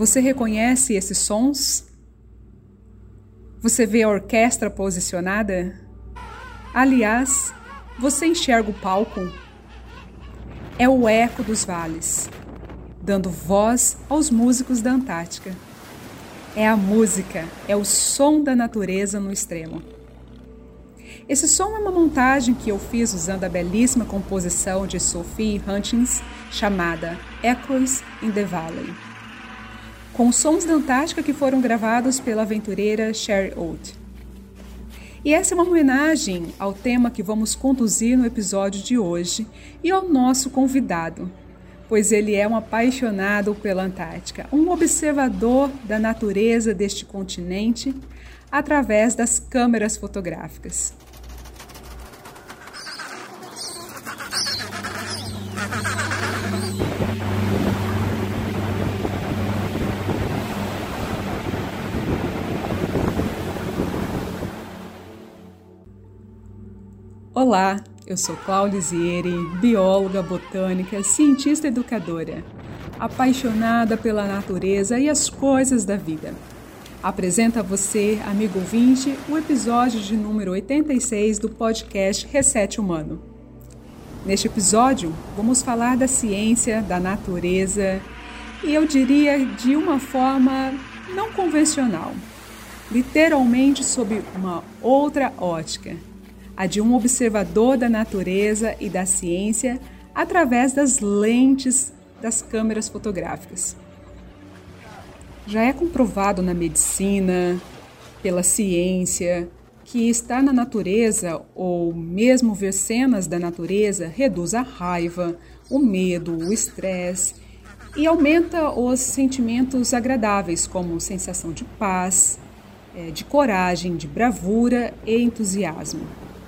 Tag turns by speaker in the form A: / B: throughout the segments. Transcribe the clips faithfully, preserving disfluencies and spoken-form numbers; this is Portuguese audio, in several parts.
A: Você reconhece esses sons? Você vê a orquestra posicionada? Aliás, você enxerga o palco? É o eco dos vales, dando voz aos músicos da Antártica. É a música, é o som da natureza no extremo. Esse som é uma montagem que eu fiz usando a belíssima composição de Sophie Hutchins, chamada Echoes in the Valley, com sons da Antártica que foram gravados pela aventureira Sherry Old. E essa é uma homenagem ao tema que vamos conduzir no episódio de hoje e ao nosso convidado, pois ele é um apaixonado pela Antártica, um observador da natureza deste continente através das câmeras fotográficas. Olá, eu sou Cláudia Zieri, bióloga botânica, cientista educadora, apaixonada pela natureza e as coisas da vida. Apresento a você, amigo ouvinte, o episódio de número oitenta e seis do podcast Reset Humano. Neste episódio, vamos falar da ciência, da natureza e eu diria de uma forma não convencional, literalmente sob uma outra ótica, a de um observador da natureza e da ciência através das lentes das câmeras fotográficas. Já é comprovado na medicina, pela ciência, que estar na natureza ou mesmo ver cenas da natureza reduz a raiva, o medo, o estresse e aumenta os sentimentos agradáveis como sensação de paz, de coragem, de bravura e entusiasmo.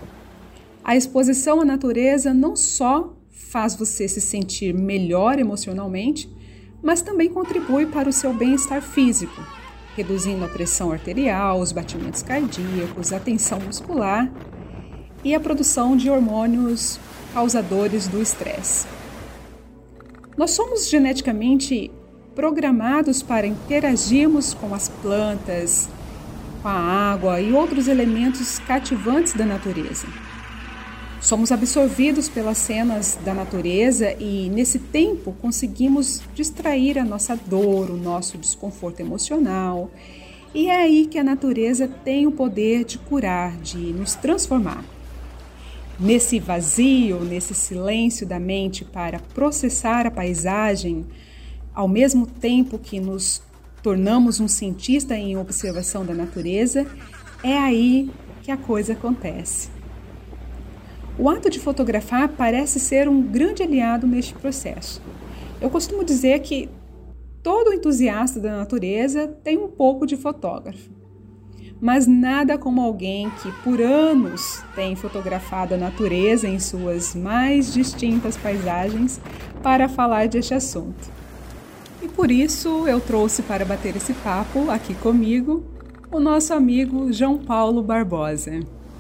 A: A exposição à natureza não só faz você se sentir melhor emocionalmente, mas também contribui para o seu bem-estar físico, reduzindo a pressão arterial, os batimentos cardíacos, a tensão muscular e a produção de hormônios causadores do estresse. Nós somos geneticamente programados para interagirmos com as plantas, com a água e outros elementos cativantes da natureza. Somos absorvidos pelas cenas da natureza e, nesse tempo, conseguimos distrair a nossa dor, o nosso desconforto emocional. E é aí que a natureza tem o poder de curar, de nos transformar. Nesse vazio, nesse silêncio da mente para processar a paisagem, ao mesmo tempo que nos tornamos um cientista em observação da natureza, é aí que a coisa acontece. O ato de fotografar parece ser um grande aliado neste processo. Eu costumo dizer que todo entusiasta da natureza tem um pouco de fotógrafo, mas nada como alguém que por anos tem fotografado a natureza em suas mais distintas paisagens para falar deste assunto. E por isso eu trouxe para bater esse papo aqui comigo o nosso amigo João Paulo Barbosa.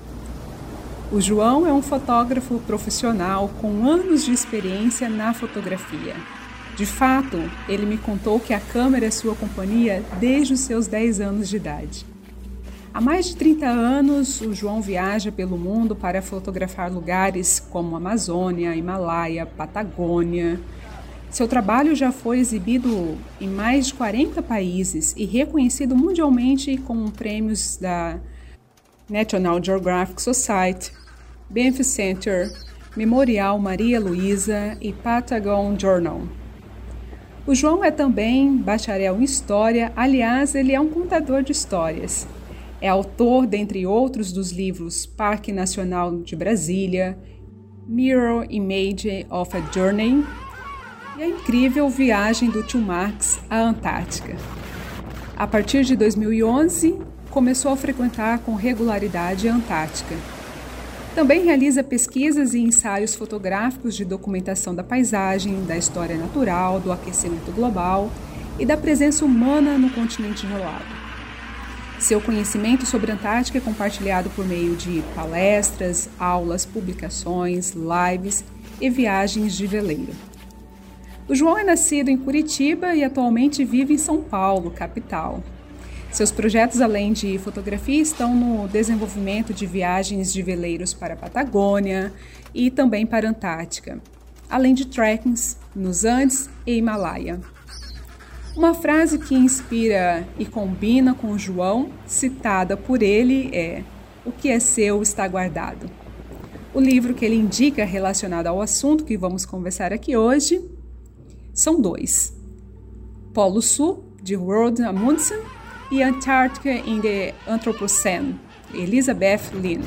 A: O João é um fotógrafo profissional com anos de experiência na fotografia. De fato, ele me contou que a câmera é sua companhia desde os seus dez anos de idade. Há mais de trinta anos, o João viaja pelo mundo para fotografar lugares como Amazônia, Himalaia, Patagônia. Seu trabalho já foi exibido em mais de quarenta países e reconhecido mundialmente com prêmios da National Geographic Society, Banff Center, Memorial Maria Luísa e Patagon Journal. O João é também bacharel em História, aliás, ele é um contador de histórias. É autor, dentre outros, dos livros Parque Nacional de Brasília, Mirror Image of a Journey e a incrível Viagem do Tio Marx à Antártica. A partir de dois mil e onze, começou a frequentar com regularidade a Antártica. Também realiza pesquisas e ensaios fotográficos de documentação da paisagem, da história natural, do aquecimento global e da presença humana no continente gelado. Seu conhecimento sobre a Antártica é compartilhado por meio de palestras, aulas, publicações, lives e viagens de veleiro. O João é nascido em Curitiba e atualmente vive em São Paulo, capital. Seus projetos, além de fotografia, estão no desenvolvimento de viagens de veleiros para a Patagônia e também para a Antártica, além de trekkings nos Andes e Himalaia. Uma frase que inspira e combina com o João, citada por ele, é: "O que é seu está guardado". O livro que ele indica relacionado ao assunto que vamos conversar aqui hoje são dois: Polo Sul, de Roald Amundsen, e Antártica in the Anthropocene, Elizabeth Lynn.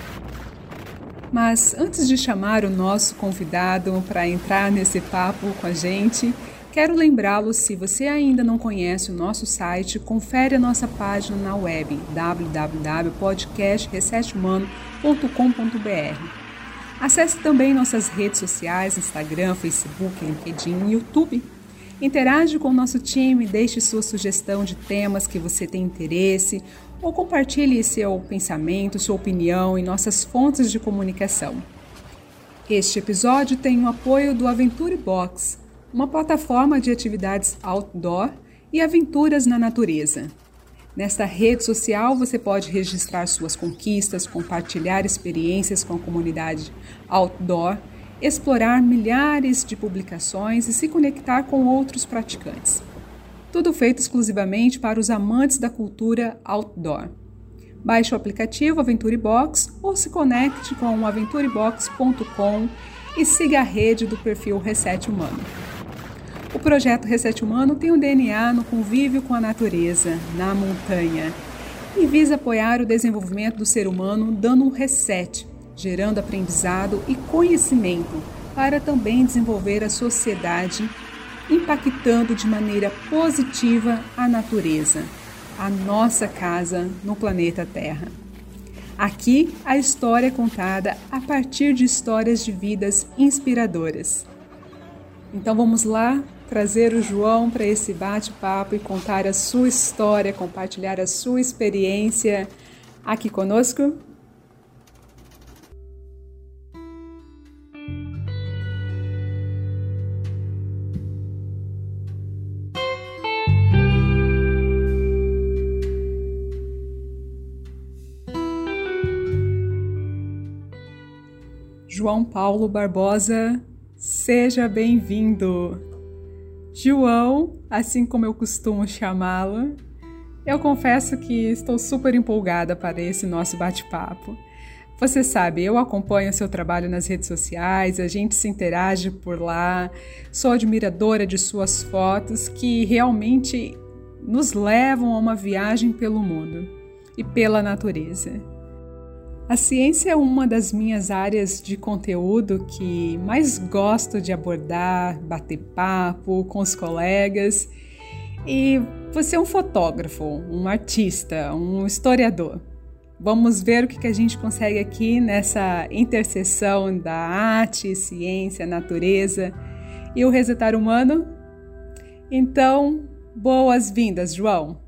A: Mas antes de chamar o nosso convidado para entrar nesse papo com a gente, quero lembrá-lo, se você ainda não conhece o nosso site, confere a nossa página na web, w w w ponto podcast reset humano ponto com ponto b r. Acesse também nossas redes sociais, Instagram, Facebook, LinkedIn e YouTube. Interage com o nosso time, deixe sua sugestão de temas que você tem interesse ou compartilhe seu pensamento, sua opinião em nossas fontes de comunicação. Este episódio tem o apoio do Aventure Box, uma plataforma de atividades outdoor e aventuras na natureza. Nesta rede social, você pode registrar suas conquistas, compartilhar experiências com a comunidade outdoor, explorar milhares de publicações e se conectar com outros praticantes. Tudo feito exclusivamente para os amantes da cultura outdoor. Baixe o aplicativo Aventure Box ou se conecte com o aventure box ponto com e siga a rede do perfil Reset Humano. O projeto Reset Humano tem o D N A no convívio com a natureza, na montanha, e visa apoiar o desenvolvimento do ser humano dando um reset, gerando aprendizado e conhecimento para também desenvolver a sociedade, impactando de maneira positiva a natureza, a nossa casa no planeta Terra. Aqui, a história é contada a partir de histórias de vidas inspiradoras. Então vamos lá trazer o João para esse bate-papo e contar a sua história, compartilhar a sua experiência aqui conosco. João Paulo Barbosa, seja bem-vindo. João, assim como eu costumo chamá-lo, eu confesso que estou super empolgada para esse nosso bate-papo. Você sabe, eu acompanho o seu trabalho nas redes sociais, a gente se interage por lá, sou admiradora de suas fotos que realmente nos levam a uma viagem pelo mundo e pela natureza. A ciência é uma das minhas áreas de conteúdo que mais gosto de abordar, bater papo com os colegas. E você é um fotógrafo, um artista, um historiador. Vamos ver o que a gente consegue aqui nessa interseção da arte, ciência, natureza e o Resetar Humano. Então, boas-vindas, João!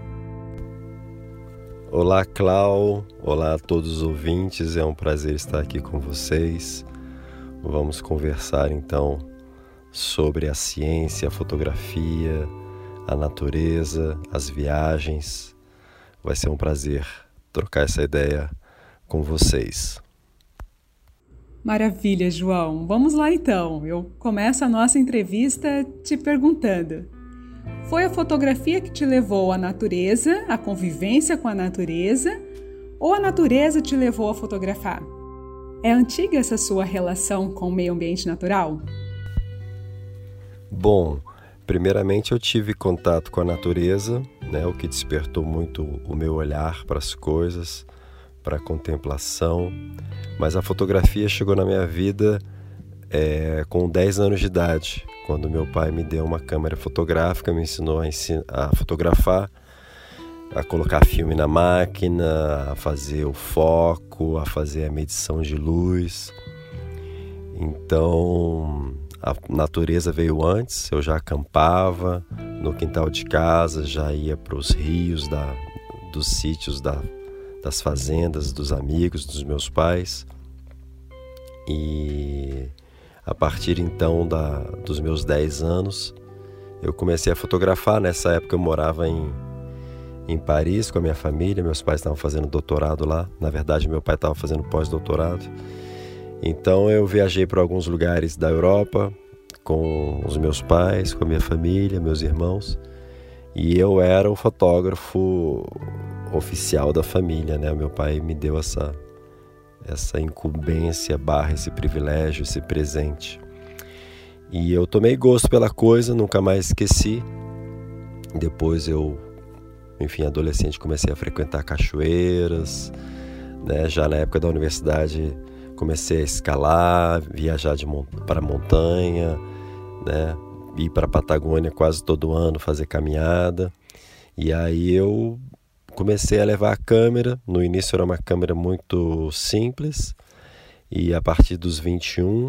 B: Olá, Clau. Olá a todos os ouvintes. É um prazer estar aqui com vocês. Vamos conversar então sobre a ciência, a fotografia, a natureza, as viagens. Vai ser um prazer trocar essa ideia com vocês.
A: Maravilha, João. Vamos lá então. Eu começo a nossa entrevista te perguntando: foi a fotografia que te levou à natureza, à convivência com a natureza, ou a natureza te levou a fotografar? É antiga essa sua relação com o meio ambiente natural?
B: Bom, primeiramente eu tive contato com a natureza, né, o que despertou muito o meu olhar para as coisas, para a contemplação, mas a fotografia chegou na minha vida é, com dez anos de idade, quando meu pai me deu uma câmera fotográfica, me ensinou a, ensin- a fotografar, a colocar filme na máquina, a fazer o foco, a fazer a medição de luz. Então, a natureza veio antes, eu já acampava no quintal de casa, já ia para os rios da, dos sítios, da, das fazendas, dos amigos, dos meus pais. E A partir então da, dos meus dez anos, eu comecei a fotografar. Nessa época eu morava em, em Paris com a minha família, meus pais estavam fazendo doutorado lá. Na verdade, meu pai estava fazendo pós-doutorado. Então eu viajei para alguns lugares da Europa com os meus pais, com a minha família, meus irmãos. E eu era o fotógrafo oficial da família, né? Meu pai me deu essa... essa incumbência barra esse privilégio, esse presente. E eu tomei gosto pela coisa, nunca mais esqueci. Depois eu, enfim, adolescente, comecei a frequentar cachoeiras, né? Já na época da universidade comecei a escalar, viajar de mont- para a montanha, né? Ir para a Patagônia quase todo ano, fazer caminhada. E aí eu comecei a levar a câmera. No início era uma câmera muito simples, e a partir dos vinte e um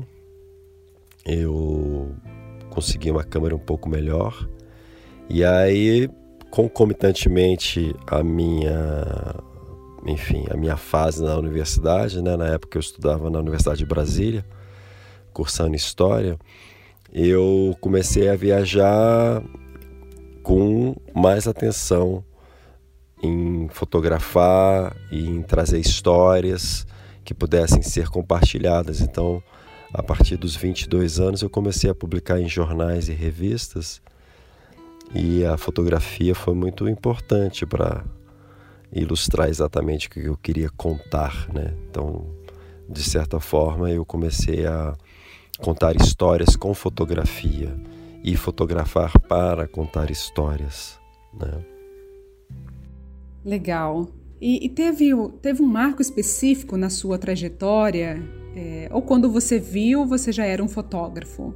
B: eu consegui uma câmera um pouco melhor. E aí, concomitantemente a minha, enfim, a minha fase na universidade, né? Na época eu estudava na Universidade de Brasília, cursando História, eu comecei a viajar com mais atenção em fotografar e em trazer histórias que pudessem ser compartilhadas. Então, a partir dos vinte e dois anos, eu comecei a publicar em jornais e revistas, e a fotografia foi muito importante para ilustrar exatamente o que eu queria contar, né? Então, de certa forma, eu comecei a contar histórias com fotografia e fotografar para contar histórias, né?
A: Legal. E, e teve, teve um marco específico na sua trajetória? É, ou quando você viu, você já era um fotógrafo?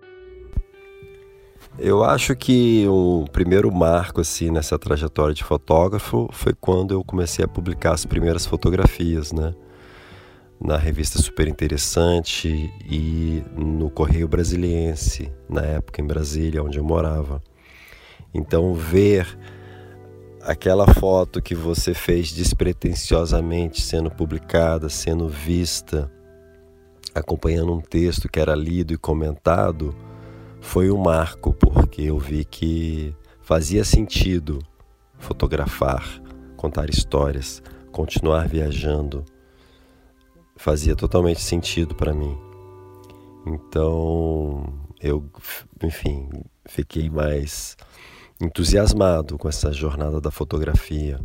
B: Eu acho que o primeiro marco assim, nessa trajetória de fotógrafo foi quando eu comecei a publicar as primeiras fotografias, né? Na revista Super Interessante e no Correio Brasiliense, na época em Brasília, onde eu morava. Então, ver aquela foto que você fez despretensiosamente sendo publicada, sendo vista, acompanhando um texto que era lido e comentado, foi um marco, porque eu vi que fazia sentido fotografar, contar histórias, continuar viajando. Fazia totalmente sentido para mim. Então, eu, enfim, fiquei mais entusiasmado com essa jornada da fotografia.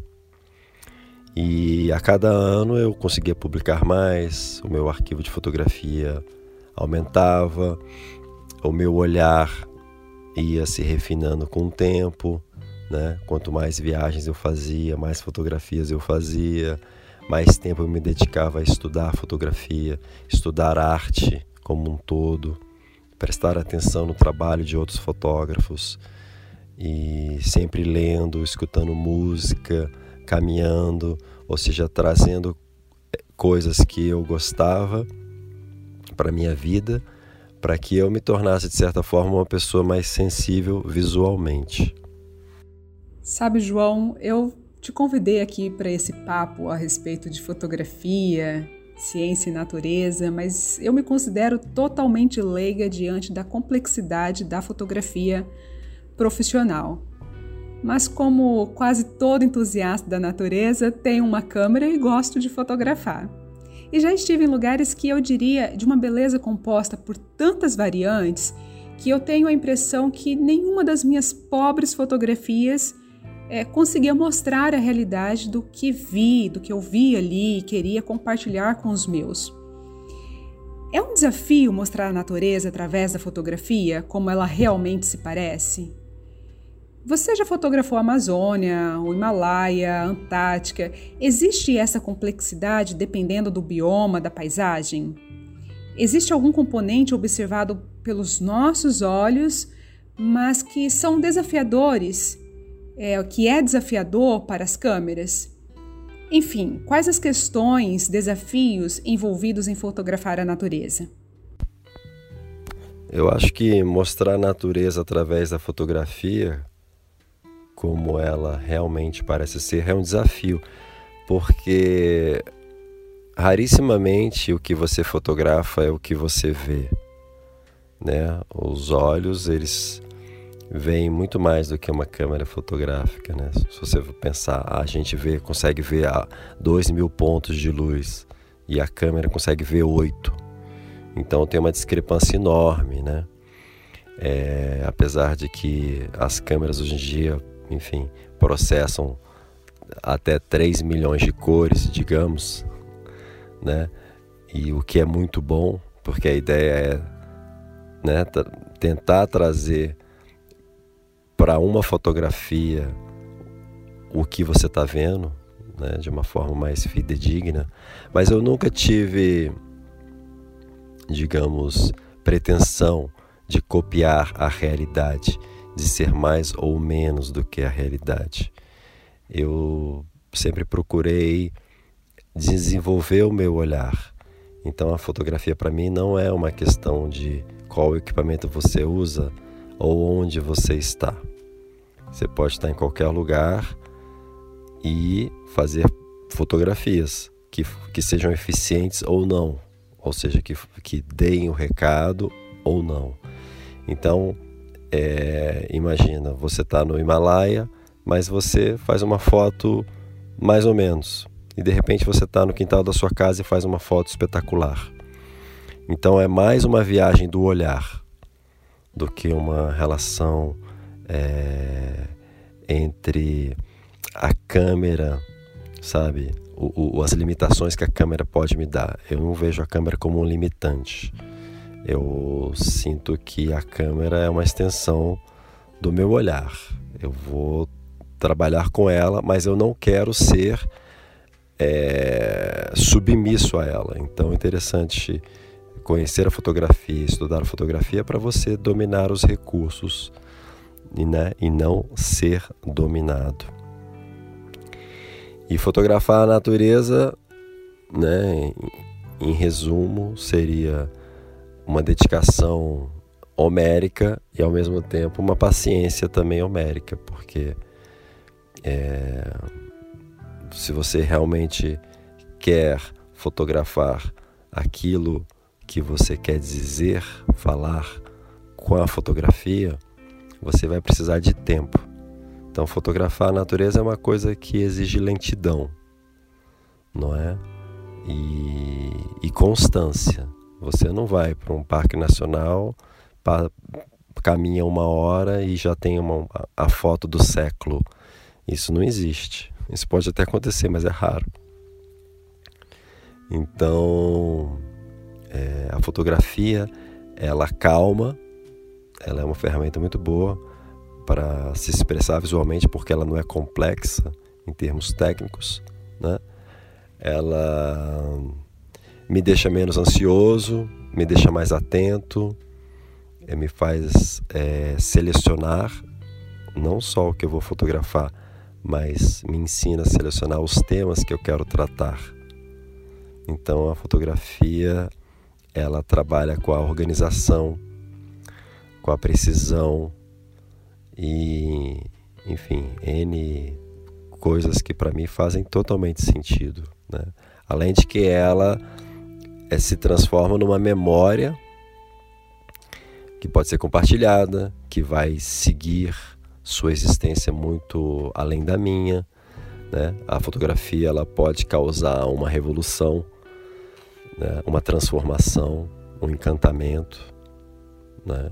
B: E a cada ano eu conseguia publicar mais, o meu arquivo de fotografia aumentava, o meu olhar ia se refinando com o tempo, né? Quanto mais viagens eu fazia, mais fotografias eu fazia, mais tempo eu me dedicava a estudar fotografia, estudar arte como um todo, prestar atenção no trabalho de outros fotógrafos, e sempre lendo, escutando música, caminhando, ou seja, trazendo coisas que eu gostava para a minha vida, para que eu me tornasse, de certa forma, uma pessoa mais sensível visualmente.
A: Sabe, João, eu te convidei aqui para esse papo a respeito de fotografia, ciência e natureza, mas eu me considero totalmente leiga diante da complexidade da fotografia profissional. Mas como quase todo entusiasta da natureza, tenho uma câmera e gosto de fotografar. E já estive em lugares que eu diria de uma beleza composta por tantas variantes que eu tenho a impressão que nenhuma das minhas pobres fotografias é, conseguia mostrar a realidade do que vi, do que eu vi ali e queria compartilhar com os meus. É um desafio mostrar a natureza através da fotografia, como ela realmente se parece? Você já fotografou a Amazônia, o Himalaia, a Antártica? Existe essa complexidade dependendo do bioma, da paisagem? Existe algum componente observado pelos nossos olhos, mas que são desafiadores, é, que é desafiador para as câmeras? Enfim, quais as questões, desafios envolvidos em fotografar a natureza?
B: Eu acho que mostrar a natureza através da fotografia, como ela realmente parece ser, é um desafio, porque rarissimamente o que você fotografa é o que você vê, né? Os olhos, eles veem muito mais do que uma câmera fotográfica, né? Se você pensar, a gente vê, consegue ver a dois mil pontos de luz e a câmera consegue ver oito. Então tem uma discrepância enorme, né? É, apesar de que as câmeras hoje em dia, enfim, processam até três milhões de cores, digamos, né? E o que é muito bom, porque a ideia é, né, tentar trazer para uma fotografia o que você está vendo, né, de uma forma mais fidedigna. Mas eu nunca tive, digamos, pretensão de copiar a realidade, de ser mais ou menos do que a realidade. Eu sempre procurei desenvolver o meu olhar. Então a fotografia para mim não é uma questão de qual equipamento você usa ou onde você está. Você pode estar em qualquer lugar e fazer fotografias que, que sejam eficientes ou não, ou seja, que, que deem o recado ou não. Então, é, imagina, você está no Himalaia, mas você faz uma foto mais ou menos. E de repente você está no quintal da sua casa e faz uma foto espetacular. Então é mais uma viagem do olhar do que uma relação é, entre a câmera, sabe? O, o, as limitações que a câmera pode me dar. Eu não vejo a câmera como um limitante. Eu sinto que a câmera é uma extensão do meu olhar. Eu vou trabalhar com ela, mas eu não quero ser é, submisso a ela. Então é interessante conhecer a fotografia, estudar a fotografia para você dominar os recursos e, né, e não ser dominado. E fotografar a natureza, né, em, em resumo, seria uma dedicação homérica e ao mesmo tempo uma paciência também homérica, porque é, se você realmente quer fotografar aquilo que você quer dizer, falar com a fotografia, você vai precisar de tempo. Então fotografar a natureza é uma coisa que exige lentidão, não é? E, e constância. Você não vai para um parque nacional, pa, caminha uma hora e já tem uma, a foto do século. Isso não existe. Isso pode até acontecer, mas é raro. Então, é, a fotografia, ela calma, ela é uma ferramenta muito boa para se expressar visualmente, porque ela não é complexa em termos técnicos, né? Ela me deixa menos ansioso, me deixa mais atento, é, me faz é, selecionar não só o que eu vou fotografar, mas me ensina a selecionar os temas que eu quero tratar. Então a fotografia, ela trabalha com a organização, com a precisão e, enfim, N coisas que para mim fazem totalmente sentido, né? Além de que ela é, se transforma numa memória que pode ser compartilhada, que vai seguir sua existência muito além da minha, né? A fotografia, ela pode causar uma revolução, né? Uma transformação, um encantamento, né?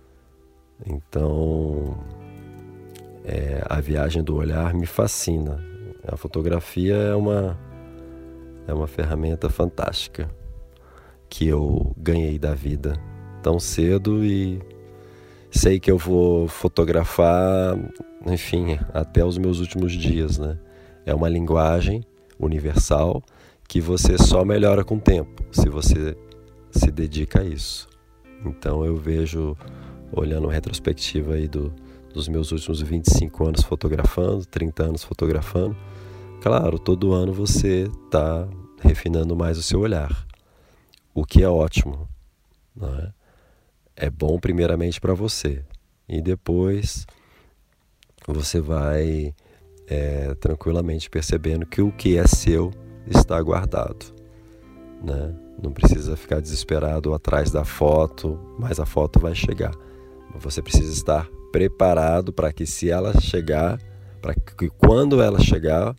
B: Então, é, a viagem do olhar me fascina. A fotografia é uma, é uma ferramenta fantástica que eu ganhei da vida tão cedo e sei que eu vou fotografar, enfim, até os meus últimos dias, né? É uma linguagem universal que você só melhora com o tempo, se você se dedica a isso. Então eu vejo, olhando a retrospectiva aí do, dos meus últimos vinte e cinco anos fotografando, trinta anos fotografando, claro, todo ano você está refinando mais o seu olhar, o que é ótimo, não é? É bom primeiramente para você e depois você vai é, tranquilamente percebendo que o que é seu está guardado. né? Não precisa ficar desesperado atrás da foto, mas a foto vai chegar. Você precisa estar preparado para que, se ela chegar, para que quando ela chegar,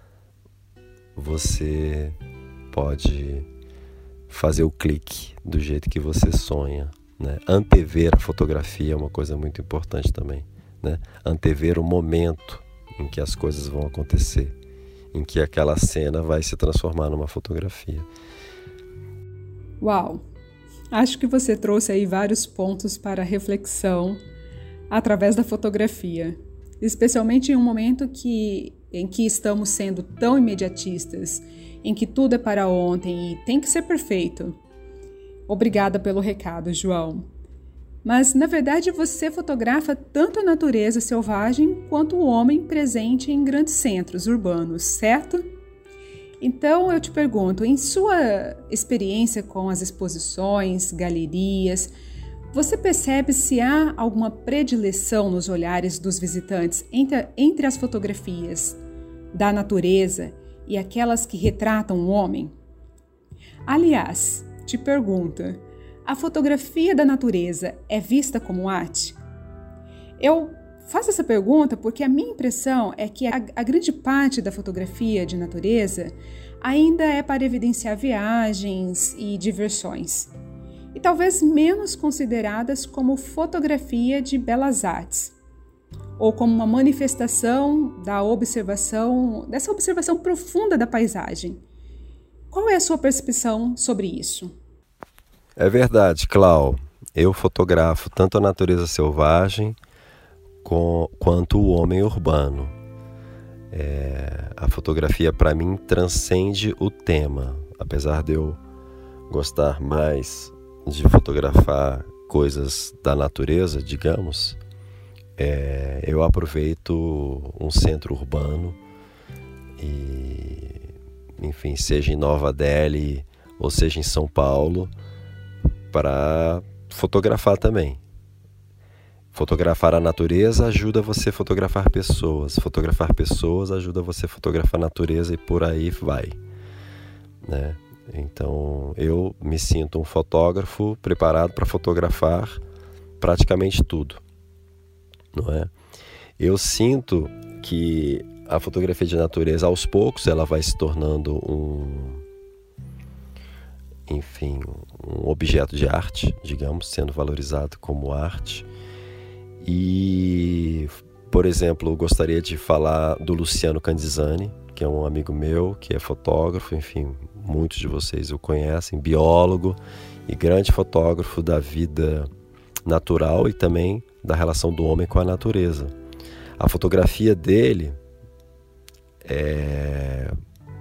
B: você pode fazer o clique do jeito que você sonha, né? Antever a fotografia é uma coisa muito importante também, né? Antever o momento em que as coisas vão acontecer, em que aquela cena vai se transformar numa fotografia.
A: Uau! Acho que você trouxe aí vários pontos para reflexão através da fotografia, especialmente em um momento que, em que estamos sendo tão imediatistas, em que tudo é para ontem e tem que ser perfeito. Obrigada pelo recado, João. Mas, na verdade, você fotografa tanto a natureza selvagem quanto o homem presente em grandes centros urbanos, certo? Então, eu te pergunto, em sua experiência com as exposições, galerias, você percebe se há alguma predileção nos olhares dos visitantes entre, entre as fotografias da natureza e aquelas que retratam o homem? Aliás, te pergunto, a fotografia da natureza é vista como arte? Eu faço essa pergunta porque a minha impressão é que a, a grande parte da fotografia de natureza ainda é para evidenciar viagens e diversões, e talvez menos consideradas como fotografia de belas artes, ou como uma manifestação da observação, dessa observação profunda da paisagem. Qual é a sua percepção sobre isso?
B: É verdade, Clau. Eu fotografo tanto a natureza selvagem com, quanto o homem urbano. É, a fotografia, para mim, transcende o tema. Apesar de eu gostar mais de fotografar coisas da natureza, digamos, é, eu aproveito um centro urbano e, enfim, seja em Nova Delhi ou seja em São Paulo, para fotografar também. Fotografar a natureza ajuda você a fotografar pessoas. Fotografar pessoas ajuda você a fotografar a natureza e por aí vai, né? Então, eu me sinto um fotógrafo preparado para fotografar praticamente tudo, não é? Eu sinto que a fotografia de natureza, aos poucos, ela vai se tornando um, enfim, um objeto de arte, digamos, sendo valorizado como arte. E, por exemplo, eu gostaria de falar do Luciano Candizani, que é um amigo meu, que é fotógrafo, enfim, muitos de vocês o conhecem, biólogo e grande fotógrafo da vida natural e também da relação do homem com a natureza. A fotografia dele é,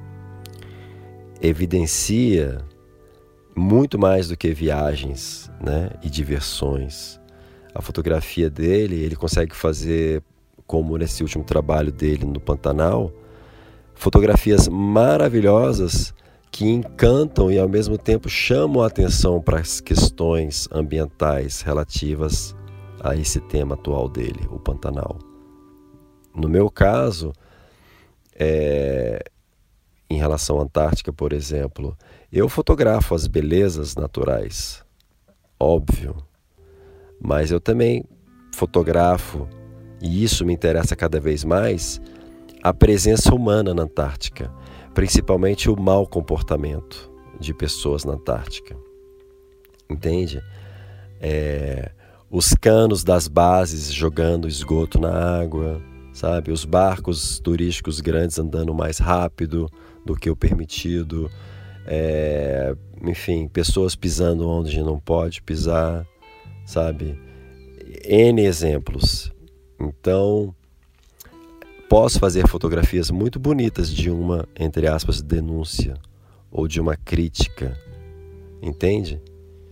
B: evidencia muito mais do que viagens, né, e diversões. A fotografia dele, ele consegue fazer, como nesse último trabalho dele no Pantanal, fotografias maravilhosas que encantam e ao mesmo tempo chamam a atenção para as questões ambientais relativas a esse tema atual dele, o Pantanal. No meu caso, é, em relação à Antártica, por exemplo, eu fotografo as belezas naturais, óbvio, mas eu também fotografo, e isso me interessa cada vez mais, a presença humana na Antártica, principalmente o mau comportamento de pessoas na Antártica. Entende? É, os canos das bases jogando esgoto na água, sabe? Os barcos turísticos grandes andando mais rápido do que o permitido, é, enfim, pessoas pisando onde não pode pisar, sabe? N exemplos. Então, posso fazer fotografias muito bonitas de uma, entre aspas, denúncia ou de uma crítica, entende?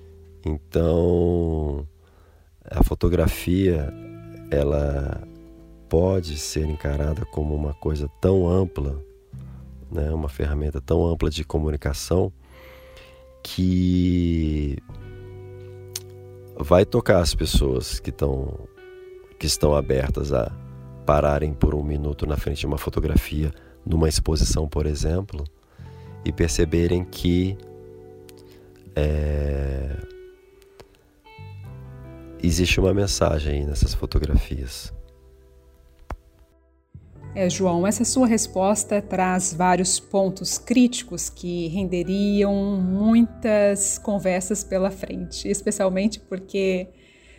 B: Então, a fotografia, ela pode ser encarada como uma coisa tão ampla, né? Uma ferramenta tão ampla de comunicação que vai tocar as pessoas que estão, que estão abertas a pararem por um minuto na frente de uma fotografia, numa exposição, por exemplo, e perceberem que é... existe uma mensagem aí nessas fotografias.
A: É, João, essa sua resposta traz vários pontos críticos que renderiam muitas conversas pela frente, especialmente porque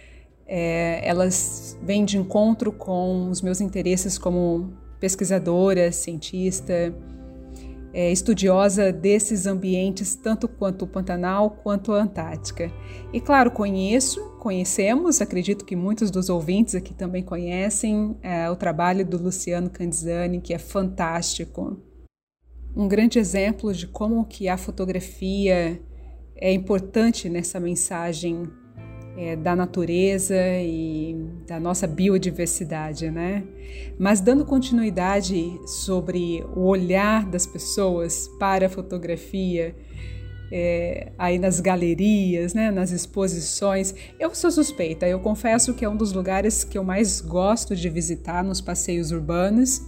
A: é, elas vêm de encontro com os meus interesses como pesquisadora, cientista, é, estudiosa desses ambientes, tanto quanto o Pantanal quanto a Antártica. E claro, conheço, conhecemos, acredito que muitos dos ouvintes aqui também conhecem é, o trabalho do Luciano Candizzani, que é fantástico. Um grande exemplo de como que a fotografia é importante nessa mensagem é, da natureza e da nossa biodiversidade, né? Mas dando continuidade sobre o olhar das pessoas para a fotografia, é, aí nas galerias, né, nas exposições, eu sou suspeita, eu confesso que é um dos lugares que eu mais gosto de visitar nos passeios urbanos.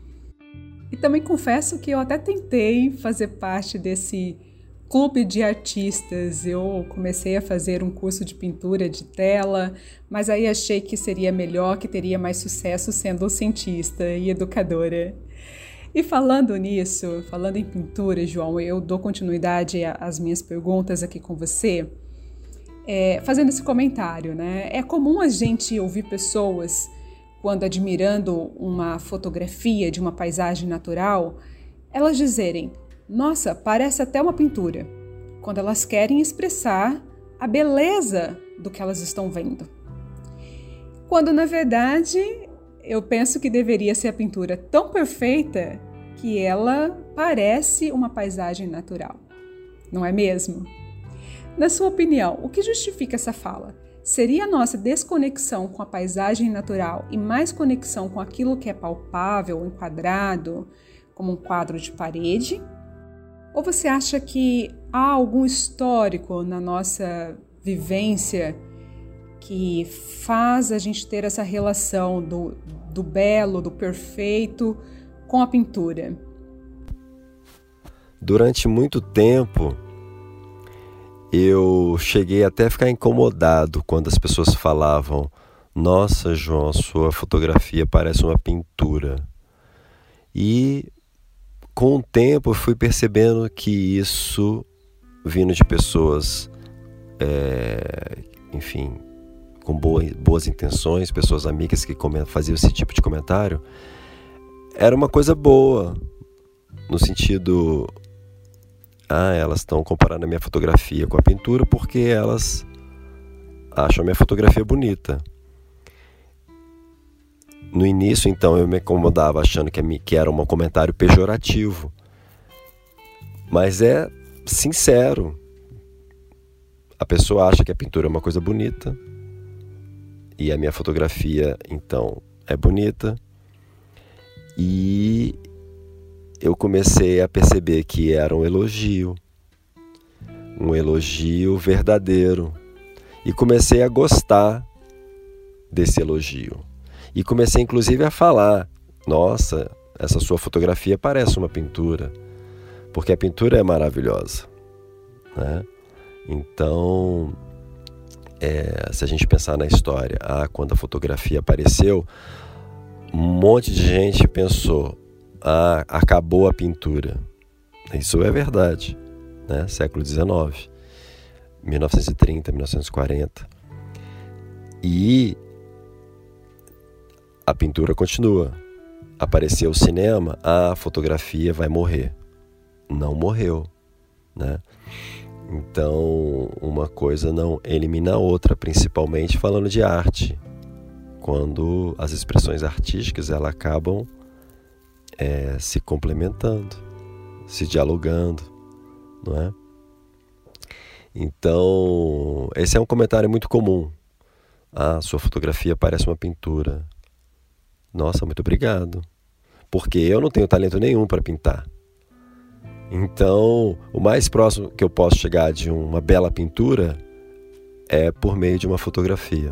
A: E também confesso que eu até tentei fazer parte desse clube de artistas. Eu comecei a fazer um curso de pintura de tela, mas aí achei que seria melhor, que teria mais sucesso sendo cientista e educadora. E falando nisso, falando em pintura, João, eu dou continuidade às minhas perguntas aqui com você, é, fazendo esse comentário, né? É comum a gente ouvir pessoas, quando admirando uma fotografia de uma paisagem natural, elas dizerem: nossa, parece até uma pintura, quando elas querem expressar a beleza do que elas estão vendo. Quando, na verdade, eu penso que deveria ser a pintura tão perfeita que ela parece uma paisagem natural. Não é mesmo? Na sua opinião, o que justifica essa fala? Seria a nossa desconexão com a paisagem natural e mais conexão com aquilo que é palpável, enquadrado, como um quadro de parede? Ou você acha que há algum histórico na nossa vivência que faz a gente ter essa relação do, do belo, do perfeito com a pintura?
B: Durante muito tempo, eu cheguei até a ficar incomodado quando as pessoas falavam: nossa, João, sua fotografia parece uma pintura. E com o tempo eu fui percebendo que isso, vindo de pessoas, é, enfim, com boa, boas intenções, pessoas amigas que faziam esse tipo de comentário, era uma coisa boa, no sentido, ah, elas estão comparando a minha fotografia com a pintura porque elas acham a minha fotografia bonita. No início, então, eu me incomodava achando que, que era um comentário pejorativo. Mas é sincero. A pessoa acha que a pintura é uma coisa bonita e a minha fotografia, então, é bonita. E eu comecei a perceber que era um elogio. Um elogio verdadeiro. E comecei a gostar desse elogio. E comecei, inclusive, a falar: nossa, essa sua fotografia parece uma pintura, porque a pintura é maravilhosa, né? Então, é, se a gente pensar na história, ah, quando a fotografia apareceu, um monte de gente pensou: ah, acabou a pintura. Isso é verdade, né? Século dezenove, mil novecentos e trinta, mil novecentos e quarenta. E a pintura continua. Apareceu o cinema, a fotografia vai morrer. Não morreu, né? Então, uma coisa não elimina a outra, principalmente falando de arte. Quando as expressões artísticas elas acabam é, se complementando, se dialogando, não é? Então, esse é um comentário muito comum. Ah, sua fotografia parece uma pintura. Nossa, muito obrigado. Porque eu não tenho talento nenhum para pintar. Então, o mais próximo que eu posso chegar de uma bela pintura é por meio de uma fotografia.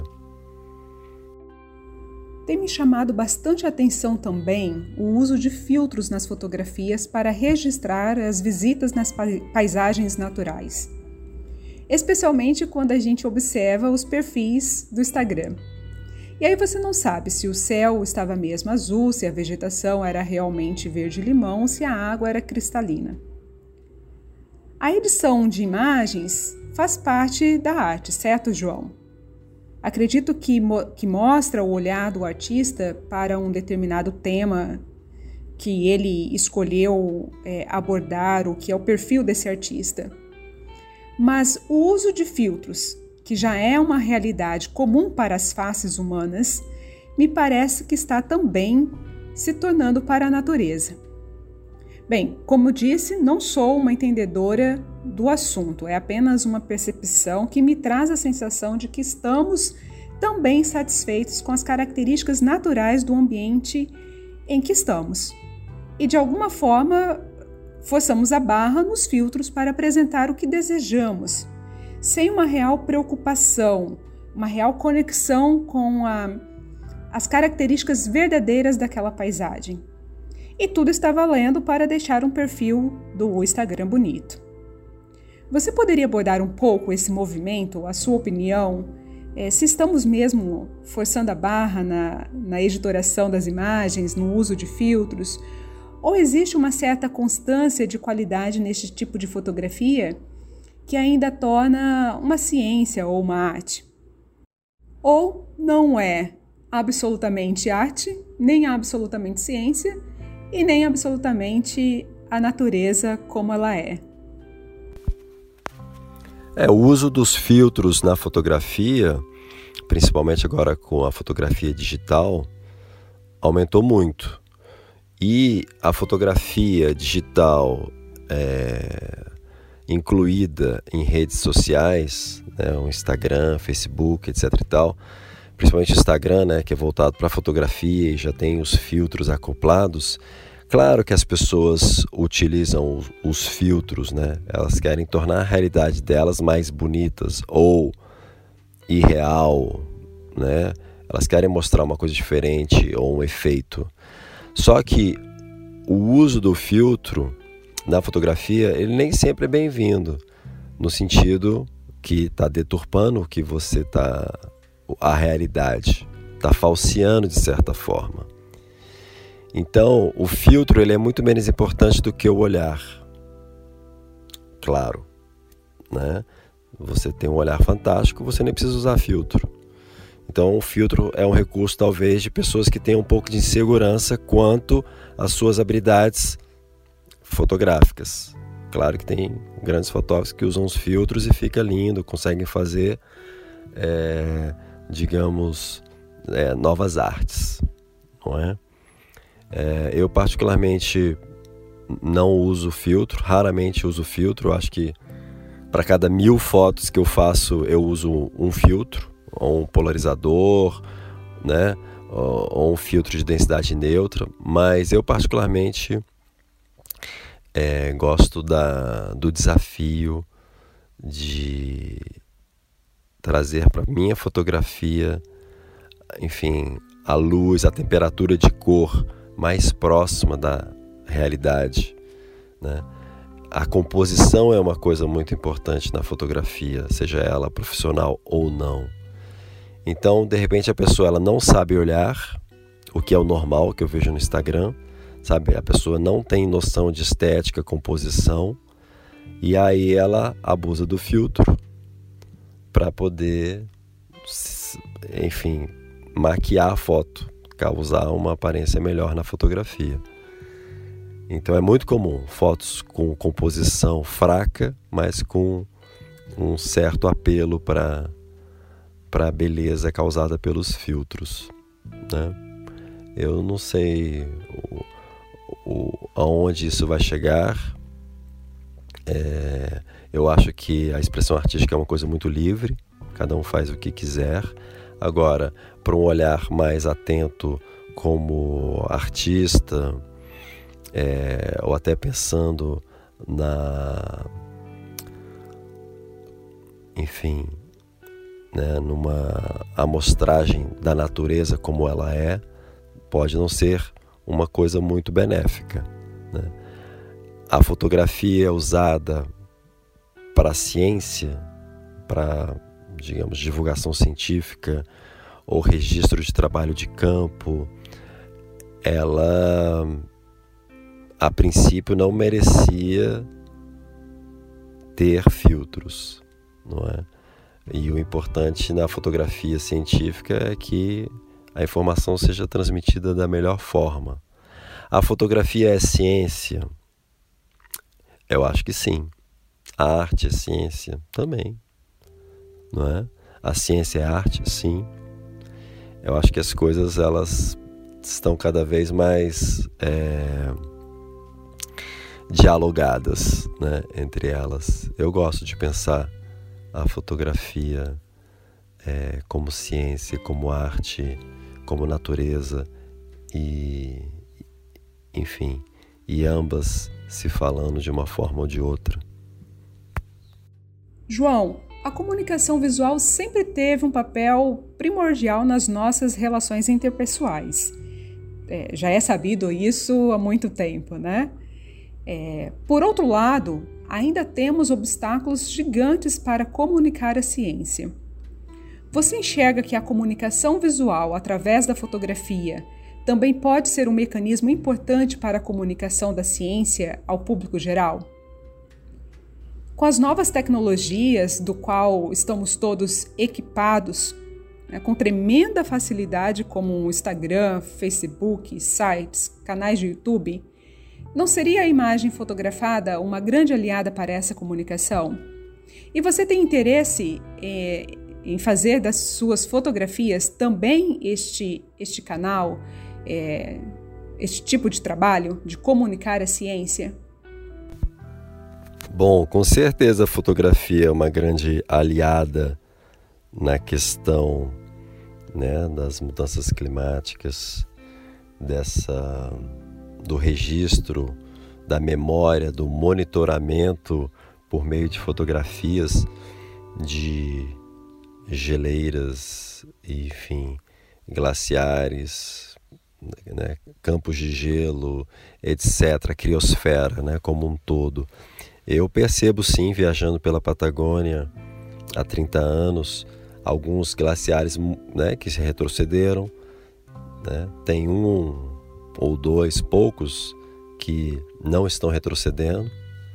A: Tem me chamado bastante atenção também o uso de filtros nas fotografias para registrar as visitas nas paisagens naturais. especialmente quando a gente observa os perfis do Instagram. E aí você não sabe se o céu estava mesmo azul, se a vegetação era realmente verde-limão, se a água era cristalina. A edição de imagens faz parte da arte, certo, João? Acredito que, mo- que mostra o olhar do artista para um determinado tema que ele escolheu é, abordar, o que é o perfil desse artista. Mas o uso de filtros, que já é uma realidade comum para as faces humanas, me parece que está também se tornando para a natureza. Bem, como disse, não sou uma entendedora do assunto, é apenas uma percepção que me traz a sensação de que estamos também satisfeitos com as características naturais do ambiente em que estamos. E de alguma forma, forçamos a barra nos filtros para apresentar o que desejamos, sem uma real preocupação, uma real conexão com a, as características verdadeiras daquela paisagem. E tudo está valendo para deixar um perfil do Instagram bonito. Você poderia abordar um pouco esse movimento, a sua opinião, é, se estamos mesmo forçando a barra na, na editoração das imagens, no uso de filtros, ou existe uma certa constância de qualidade neste tipo de fotografia que ainda torna uma ciência ou uma arte? Ou não é absolutamente arte, nem absolutamente ciência, e nem absolutamente a natureza como ela é?
B: É, o uso dos filtros na fotografia, principalmente agora com a fotografia digital, aumentou muito. E a fotografia digital é, incluída em redes sociais, né, o Instagram, Facebook, etc e tal, principalmente o Instagram, né, que é voltado para a fotografia e já tem os filtros acoplados. Claro que as pessoas utilizam os, os filtros, né? Elas querem tornar a realidade delas mais bonitas ou irreal, né? Elas querem mostrar uma coisa diferente ou um efeito. Só que o uso do filtro na fotografia, ele nem sempre é bem-vindo, no sentido que está deturpando o que você está, a realidade, está falseando de certa forma. Então, o filtro ele é muito menos importante do que o olhar. Claro, né? Você tem um olhar fantástico, você nem precisa usar filtro. Então, o filtro é um recurso, talvez, de pessoas que têm um pouco de insegurança quanto às suas habilidades fotográficas. Claro que tem grandes fotógrafos que usam os filtros e fica lindo, conseguem fazer, é, digamos, é, novas artes, não é? É, eu particularmente não uso filtro, raramente uso filtro. Acho que para cada mil fotos que eu faço eu uso um filtro, ou um polarizador, né, ou, ou um filtro de densidade neutra. Mas eu particularmente é, gosto da, do desafio de trazer para minha fotografia, enfim, a luz, a temperatura de cor mais próxima da realidade, né? A composição é uma coisa muito importante na fotografia, seja ela profissional ou não. Então, de repente, a pessoa ela não sabe olhar, o que é o normal que eu vejo no Instagram, sabe? A pessoa não tem noção de estética, composição, e aí ela abusa do filtro para poder, enfim, maquiar a foto, causar uma aparência melhor na fotografia. Então é muito comum fotos com composição fraca, mas com um certo apelo para para a beleza causada pelos filtros, né? Eu não sei o, o, aonde isso vai chegar. É, eu acho que a expressão artística é uma coisa muito livre, cada um faz o que quiser. Agora, para um olhar mais atento como artista, é, ou até pensando na, enfim, né, numa amostragem da natureza como ela é, pode não ser uma coisa muito benéfica, né? A fotografia usada para a ciência, para, digamos, divulgação científica ou registro de trabalho de campo, ela, a princípio, não merecia ter filtros, não é? E o importante na fotografia científica é que a informação seja transmitida da melhor forma. A fotografia é ciência? Eu acho que sim. A arte é ciência? Também. Não é? A ciência é arte? Sim. Eu acho que as coisas, elas estão cada vez mais é, dialogadas, né, entre elas. Eu gosto de pensar a fotografia é, como ciência, como arte, como natureza e, enfim, e ambas se falando de uma forma ou de outra.
A: João, a comunicação visual sempre teve um papel primordial nas nossas relações interpessoais. É, já é sabido isso há muito tempo, né? É, por outro lado, ainda temos obstáculos gigantes para comunicar a ciência. Você enxerga que a comunicação visual através da fotografia também pode ser um mecanismo importante para a comunicação da ciência ao público geral? Com as novas tecnologias, do qual estamos todos equipados, né, com tremenda facilidade, como o Instagram, Facebook, sites, canais de YouTube, não seria a imagem fotografada uma grande aliada para essa comunicação? E você tem interesse é, em fazer das suas fotografias também este, este canal, é, este tipo de trabalho de comunicar a ciência?
B: Bom, com certeza a fotografia é uma grande aliada na questão, né, das mudanças climáticas, dessa, do registro, da memória, do monitoramento por meio de fotografias de geleiras, enfim, glaciares, né, campos de gelo, etcétera, a criosfera, né, como um todo. Eu percebo sim, viajando pela Patagônia há trinta anos, alguns glaciares, né, que se retrocederam, né? Tem um ou dois, poucos, que não estão retrocedendo,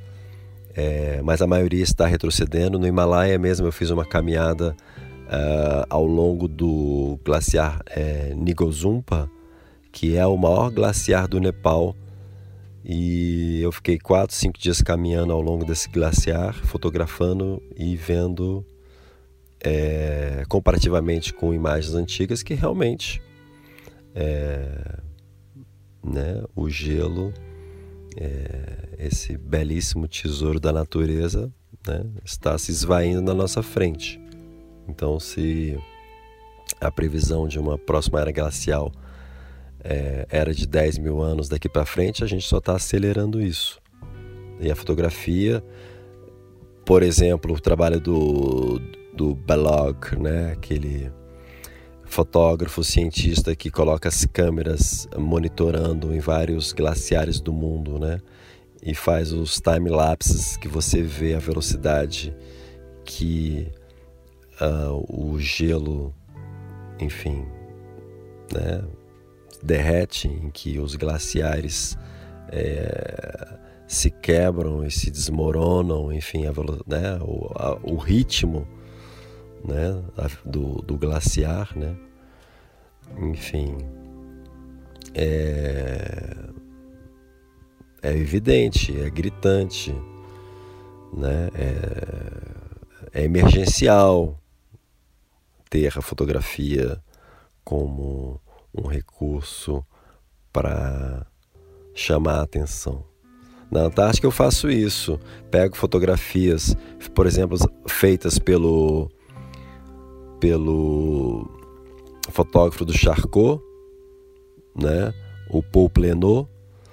B: é, mas a maioria está retrocedendo. No Himalaia mesmo eu fiz uma caminhada uh, ao longo do glaciar é, Nigozumpa, que é o maior glaciar do Nepal, e eu fiquei quatro, cinco dias caminhando ao longo desse glaciar, fotografando e vendo é, comparativamente com imagens antigas que realmente é, né, o gelo, é, esse belíssimo tesouro da natureza, né, está se esvaindo na nossa frente. Então, se a previsão de uma próxima era glacial É, era de dez mil anos daqui para frente, a gente só está acelerando isso. E a fotografia, por exemplo, o trabalho do, do Belloc, né? Aquele fotógrafo cientista que coloca as câmeras monitorando em vários glaciares do mundo, né? E faz os time-lapses que você vê a velocidade que uh, o gelo, enfim, né, derrete, em que os glaciares é, se quebram e se desmoronam, enfim, a, né, o, a, o ritmo, né, a, do, do glaciar, né, enfim, é, é evidente, é gritante, né, é, é emergencial ter a fotografia como um recurso para chamar a atenção. Na Antártica eu faço isso, pego fotografias, por exemplo, feitas pelo, pelo fotógrafo do Charcot, né, o Paul Plenot,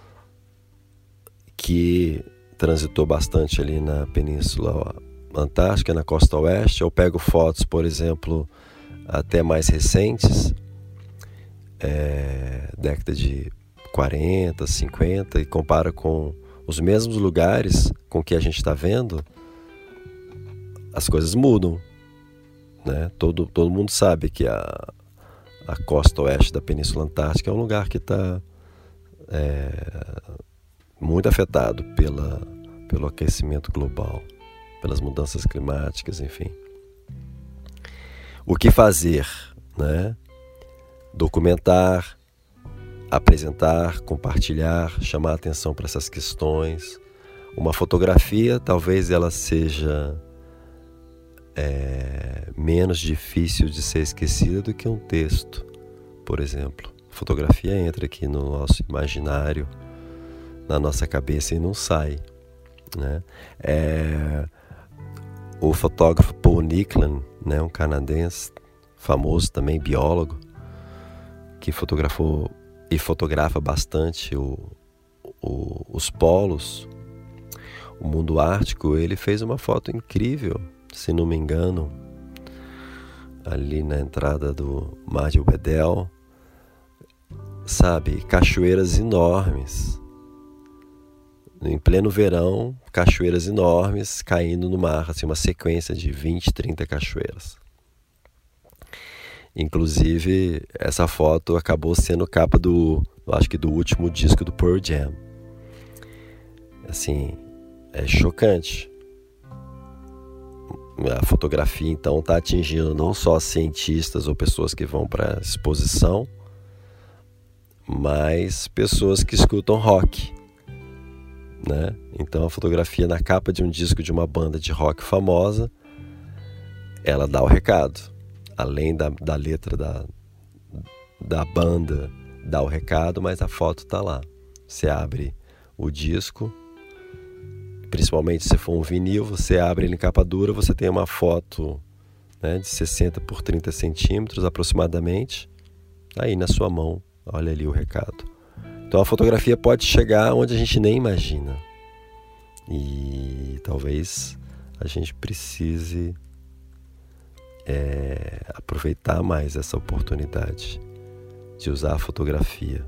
B: que transitou bastante ali na Península Antártica, na costa oeste. Eu pego fotos, por exemplo, até mais recentes, É, década de quarenta, cinquenta, e compara com os mesmos lugares com que a gente está vendo, as coisas mudam, né? Todo, todo mundo sabe que a, a costa oeste da Península Antártica é um lugar que está é, muito afetado pela, pelo aquecimento global, pelas mudanças climáticas, enfim. O que fazer, né? Documentar, apresentar, compartilhar, chamar atenção para essas questões. Uma fotografia, talvez ela seja é, menos difícil de ser esquecida do que um texto, por exemplo. A fotografia entra aqui no nosso imaginário, na nossa cabeça e não sai, né? É, o fotógrafo Paul Nicklin, né, um canadense famoso também, biólogo, que fotografou e fotografa bastante o, o, os polos, o mundo ártico. Ele fez uma foto incrível, se não me engano, ali na entrada do Mar de Weddell, sabe, cachoeiras enormes, em pleno verão, cachoeiras enormes caindo no mar, assim, uma sequência de vinte, trinta cachoeiras. Inclusive, essa foto acabou sendo capa do, eu acho que do último disco do Pearl Jam. Assim, é chocante. A fotografia, então, está atingindo não só cientistas ou pessoas que vão para a exposição, mas pessoas que escutam rock, né? Então, a fotografia na capa de um disco de uma banda de rock famosa, ela dá o recado. Além da, da letra da, da banda, dá o recado, mas a foto está lá. Você abre o disco, principalmente se for um vinil, você abre ele em capa dura, você tem uma foto, né, de sessenta por trinta centímetros aproximadamente, aí na sua mão, olha ali o recado. Então a fotografia pode chegar onde a gente nem imagina. E talvez a gente precise É, aproveitar mais essa oportunidade de usar a fotografia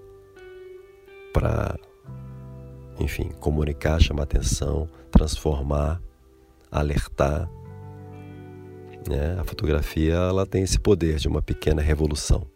B: para, enfim, comunicar, chamar atenção, transformar, alertar, né? A fotografia, ela tem esse poder de uma pequena revolução.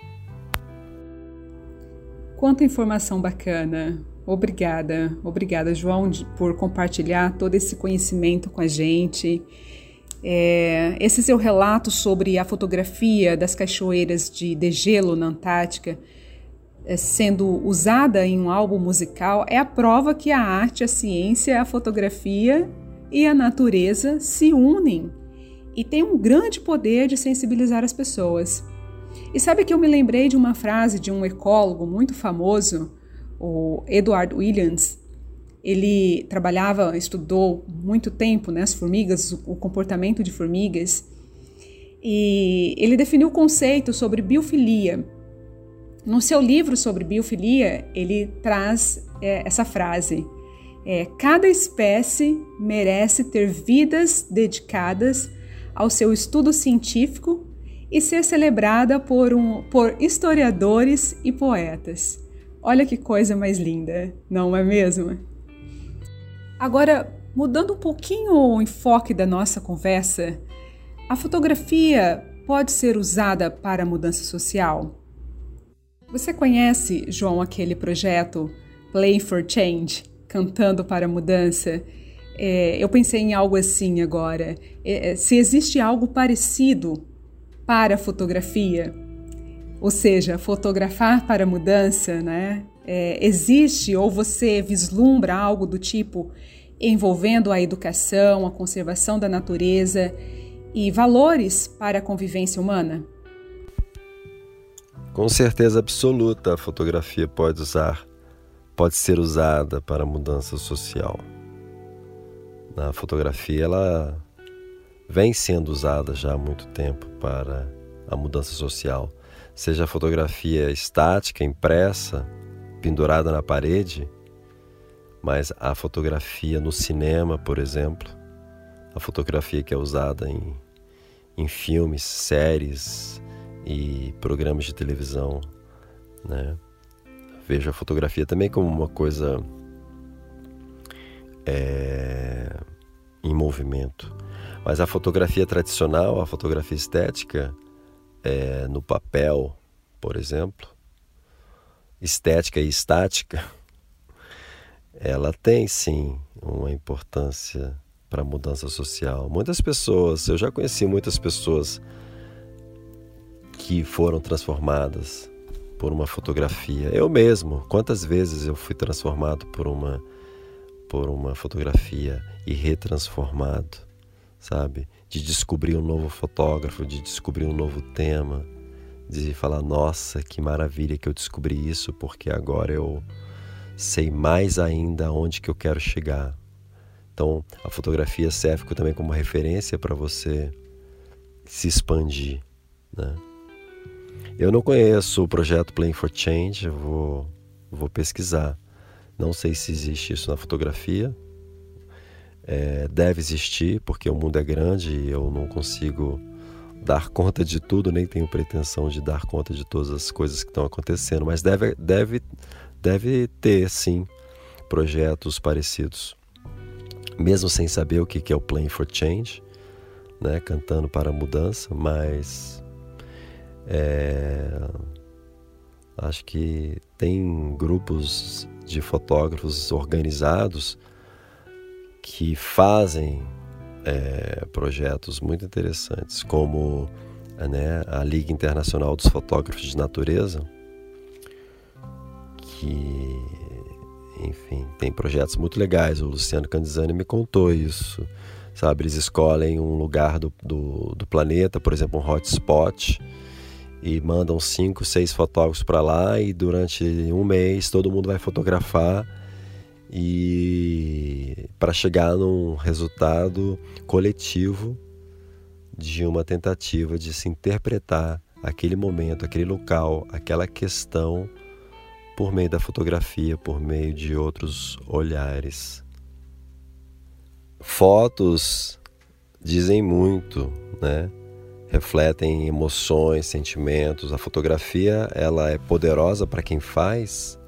A: Quanta informação bacana! Obrigada, obrigada, João, por compartilhar todo esse conhecimento com a gente. É, esse seu relato sobre a fotografia das cachoeiras de degelo na Antártica é, sendo usada em um álbum musical é a prova que a arte, a ciência, a fotografia e a natureza se unem e têm um grande poder de sensibilizar as pessoas. E sabe que eu me lembrei de uma frase de um ecólogo muito famoso, o Edward Williams. Ele trabalhava, estudou muito tempo, né, as formigas, o comportamento de formigas, e ele definiu o conceito sobre biofilia. No seu livro sobre biofilia, ele traz é, essa frase: é, cada espécie merece ter vidas dedicadas ao seu estudo científico e ser celebrada por, um, por historiadores e poetas. Olha que coisa mais linda, não é mesmo? Agora, mudando um pouquinho o enfoque da nossa conversa, a fotografia pode ser usada para a mudança social? Você conhece, João, aquele projeto Play for Change, Cantando para a Mudança? É, eu pensei em algo assim agora. É, se existe algo parecido para a fotografia, ou seja, fotografar para a mudança, né? É, existe ou você vislumbra algo do tipo envolvendo a educação, a conservação da natureza e valores para a convivência humana?
B: Com certeza absoluta, a fotografia pode usar, pode ser usada para a mudança social. A fotografia, ela vem sendo usada já há muito tempo para a mudança social. Seja a fotografia estática, impressa, pendurada na parede, mas a fotografia no cinema, por exemplo, a fotografia que é usada em, em filmes, séries e programas de televisão, né? Vejo a fotografia também como uma coisa é, em movimento. Mas a fotografia tradicional, a fotografia estética, é, no papel, por exemplo, estética e estática, ela tem sim uma importância para a mudança social. Muitas pessoas, eu já conheci muitas pessoas que foram transformadas por uma fotografia. Eu mesmo, quantas vezes eu fui transformado por uma, por uma fotografia e retransformado, sabe? De descobrir um novo fotógrafo, de descobrir um novo tema, de falar, nossa, que maravilha que eu descobri isso, porque agora eu sei mais ainda aonde que eu quero chegar. Então, a fotografia serve também como referência para você se expandir, né? Eu não conheço o projeto Playing for Change, eu vou, vou pesquisar. Não sei se existe isso na fotografia. É, deve existir, porque o mundo é grande e eu não consigo dar conta de tudo, nem tenho pretensão de dar conta de todas as coisas que estão acontecendo, mas deve, deve, deve ter, sim, projetos parecidos. Mesmo sem saber o que é o Playing for Change, né, cantando para a mudança, mas é, acho que tem grupos de fotógrafos organizados que fazem é, projetos muito interessantes, como, né, a Liga Internacional dos Fotógrafos de Natureza, que, enfim, tem projetos muito legais. O Luciano Candizani me contou isso, sabe? Eles escolhem um lugar do, do, do planeta, por exemplo, um hotspot, e mandam cinco, seis fotógrafos para lá, e durante um mês todo mundo vai fotografar, e para chegar num resultado coletivo de uma tentativa de se interpretar aquele momento, aquele local, aquela questão por meio da fotografia, por meio de outros olhares. Fotos dizem muito, né? Refletem emoções, sentimentos. A fotografia, ela é poderosa para quem faz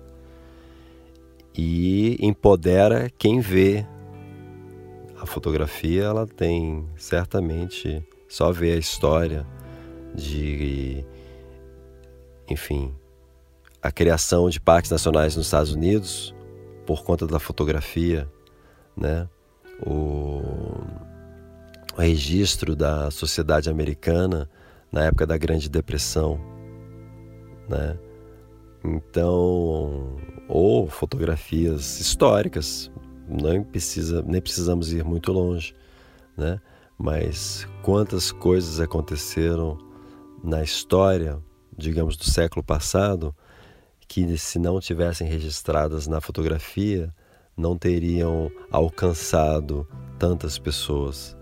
B: e empodera quem vê. A fotografia, ela tem certamente, só ver a história de, enfim, a criação de parques nacionais nos Estados Unidos por conta da fotografia, né? O, o registro da sociedade americana na época da Grande Depressão, né? Então, ou fotografias históricas, não precisa, nem precisamos ir muito longe, né? Mas quantas coisas aconteceram na história, digamos, do século passado, que se não tivessem registradas na fotografia, não teriam alcançado tantas pessoas.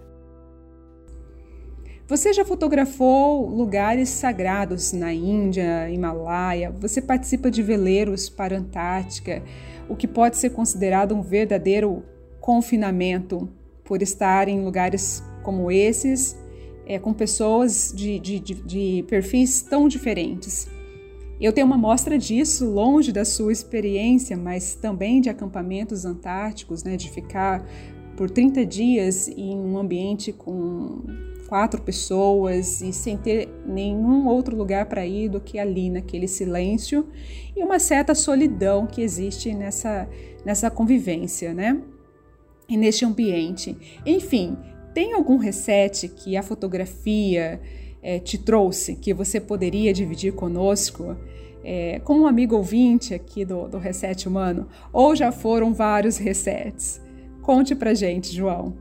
A: Você já fotografou lugares sagrados na Índia, Himalaia? Você participa de veleiros para a Antártica, o que pode ser considerado um verdadeiro confinamento por estar em lugares como esses, é, com pessoas de, de, de, de perfis tão diferentes. Eu tenho uma amostra disso, longe da sua experiência, mas também de acampamentos antárticos, né, de ficar por trinta dias em um ambiente com quatro pessoas e sem ter nenhum outro lugar para ir do que ali, naquele silêncio e uma certa solidão que existe nessa, nessa convivência, né? E neste ambiente. Enfim, tem algum reset que a fotografia é, te trouxe, que você poderia dividir conosco, é, como um amigo ouvinte aqui do, do Reset Humano? Ou já foram vários resets? Conte pra gente, João.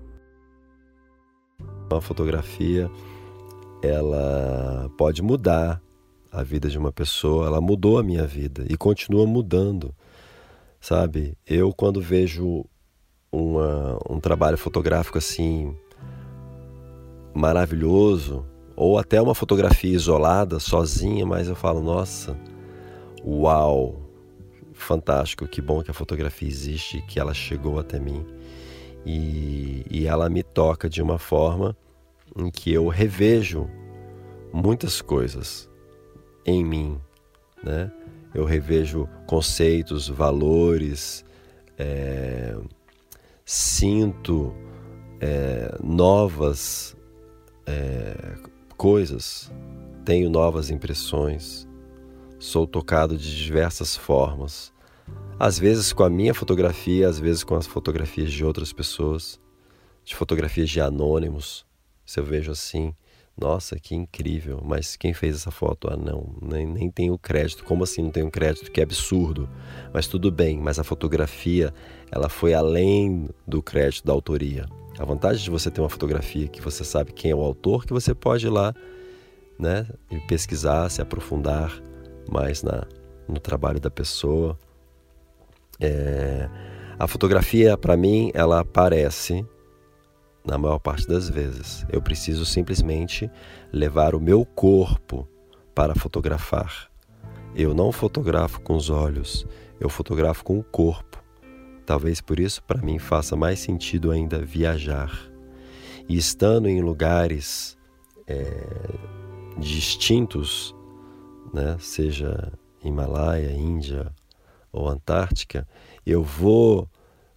B: A fotografia, ela pode mudar a vida de uma pessoa. Ela mudou a minha vida e continua mudando, sabe? Eu, quando vejo uma, um trabalho fotográfico assim maravilhoso, ou até uma fotografia isolada, sozinha, mas eu falo, nossa, uau, fantástico, que bom que a fotografia existe, que ela chegou até mim. E, e ela me toca de uma forma em que eu revejo muitas coisas em mim, né? Eu revejo conceitos, valores, é, sinto é, novas é, coisas, tenho novas impressões, sou tocado de diversas formas, às vezes com a minha fotografia, às vezes com as fotografias de outras pessoas, de fotografias de anônimos. Se eu vejo assim, nossa, que incrível, mas quem fez essa foto? Ah, não, nem, nem tenho crédito. Como assim não tenho crédito? Que absurdo. Mas tudo bem, mas a fotografia, ela foi além do crédito da autoria. A vantagem de você ter uma fotografia que você sabe quem é o autor, que você pode ir lá, né, e pesquisar, se aprofundar mais na, no trabalho da pessoa. É, a fotografia, para mim, ela aparece na maior parte das vezes. Eu preciso simplesmente levar o meu corpo para fotografar. Eu não fotografo com os olhos, eu fotografo com o corpo. Talvez por isso, para mim, faça mais sentido ainda viajar. E estando em lugares é, distintos, né, seja Himalaia, Índia ou Antártica, eu vou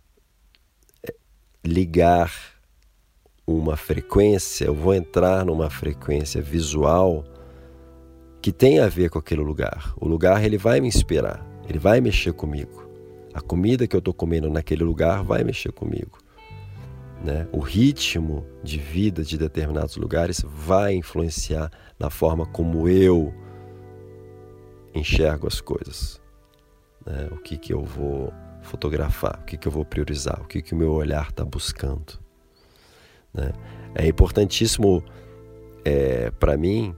B: ligar uma frequência, eu vou entrar numa frequência visual que tem a ver com aquele lugar. O lugar, ele vai me inspirar, ele vai mexer comigo. A comida que eu estou comendo naquele lugar vai mexer comigo, né? O ritmo de vida de determinados lugares vai influenciar na forma como eu enxergo as coisas, né? O que que eu vou fotografar, o que que eu vou priorizar, o que que o meu olhar está buscando, né? É importantíssimo é, para mim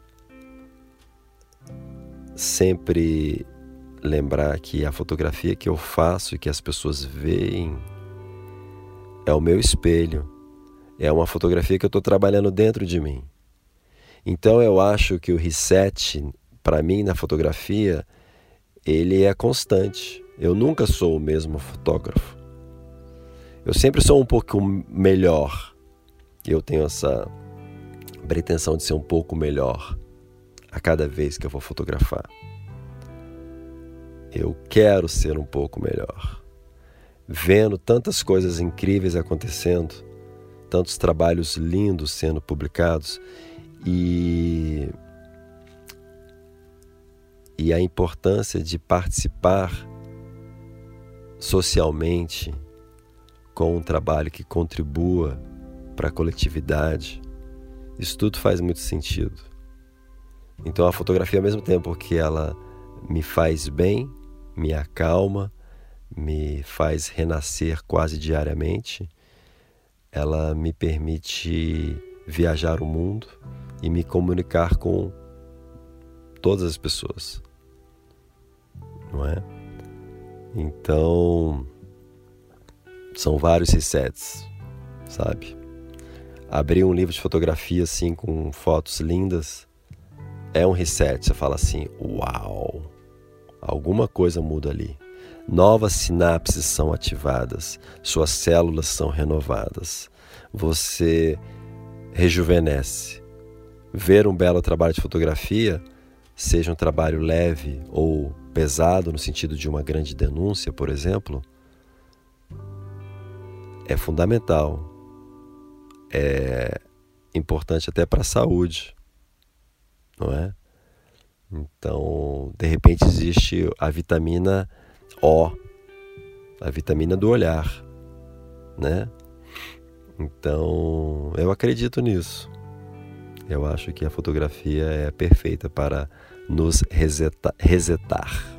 B: sempre lembrar que a fotografia que eu faço e que as pessoas veem é o meu espelho, é uma fotografia que eu estou trabalhando dentro de mim. Então eu acho que o reset, para mim, na fotografia, ele é constante. Eu nunca sou o mesmo fotógrafo. Eu sempre sou um pouco melhor. Eu tenho essa pretensão de ser um pouco melhor a cada vez que eu vou fotografar. Eu quero ser um pouco melhor. Vendo tantas coisas incríveis acontecendo, tantos trabalhos lindos sendo publicados e, e a importância de participar socialmente com um trabalho que contribua para a coletividade, isso tudo faz muito sentido. Então a fotografia, ao mesmo tempo que ela me faz bem, me acalma, me faz renascer quase diariamente, ela me permite viajar o mundo e me comunicar com todas as pessoas, não é? Então, são vários resets, sabe? Abrir um livro de fotografia assim com fotos lindas é um reset. Você fala assim, uau, alguma coisa muda ali. Novas sinapses são ativadas, suas células são renovadas, você rejuvenesce. Ver um belo trabalho de fotografia, seja um trabalho leve ou pesado, no sentido de uma grande denúncia, por exemplo, é fundamental. É importante até para a saúde, não é? Então, de repente existe a vitamina O, a vitamina do olhar, né? Então, eu acredito nisso. Eu acho que a fotografia é perfeita para nos reseta- resetar.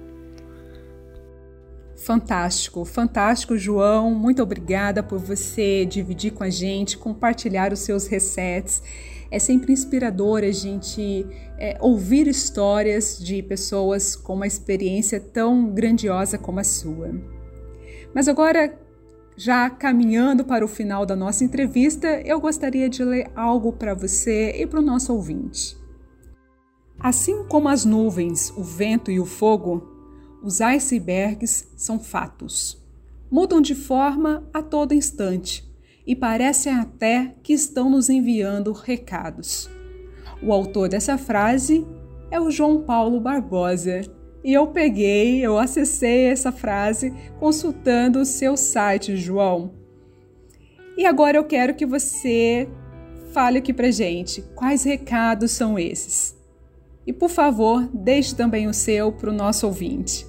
A: Fantástico, fantástico, João. Muito obrigada por você dividir com a gente, compartilhar os seus resets. É sempre inspirador a gente é, ouvir histórias de pessoas com uma experiência tão grandiosa como a sua. Mas agora, já caminhando para o final da nossa entrevista, eu gostaria de ler algo para você e para o nosso ouvinte. Assim como as nuvens, o vento e o fogo, os icebergs são fatos. Mudam de forma a todo instante e parecem até que estão nos enviando recados. O autor dessa frase é o João Paulo Barbosa. E eu peguei, eu acessei essa frase consultando o seu site, João. E agora eu quero que você fale aqui pra gente quais recados são esses. E, por favor, deixe também o seu para o nosso ouvinte.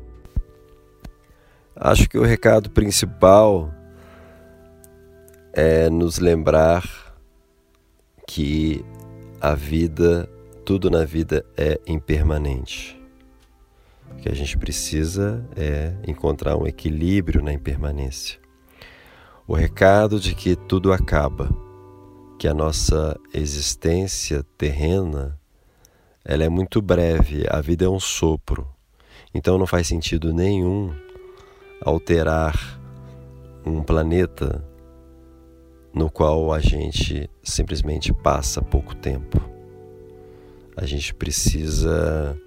B: Acho que o recado principal é nos lembrar que a vida, tudo na vida é impermanente. O que a gente precisa é encontrar um equilíbrio na impermanência. O recado de que tudo acaba, que a nossa existência terrena, ela é muito breve, a vida é um sopro. Então não faz sentido nenhum alterar um planeta no qual a gente simplesmente passa pouco tempo. A gente precisa